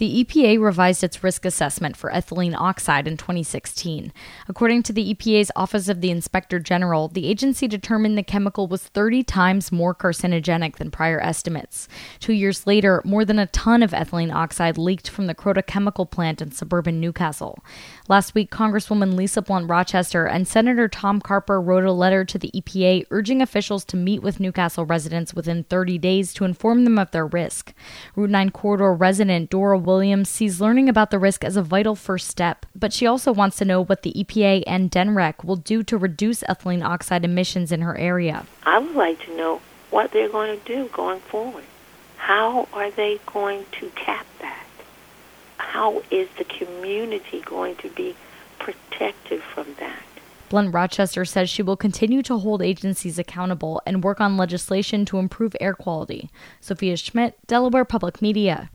The EPA revised its risk assessment for ethylene oxide in 2016. According to the EPA's Office of the Inspector General, the agency determined the chemical was 30 times more carcinogenic than prior estimates. 2 years later, more than a ton of ethylene oxide leaked from the Croda chemical plant in suburban Newcastle. Last week, Congresswoman Lisa Blunt Rochester and Senator Tom Carper wrote a letter to the EPA urging officials to meet with Newcastle residents within 30 days to inform them of their risk. Route 9 corridor resident Dora Williams sees learning about the risk as a vital first step, but she also wants to know what the EPA and DENREC will do to reduce ethylene oxide emissions in her area. I would like to know what they're going to do going forward. How are they going to cap that? How is the community going to be protected from that? Blunt Rochester says she will continue to hold agencies accountable and work on legislation to improve air quality. Sophia Schmidt, Delaware Public Media.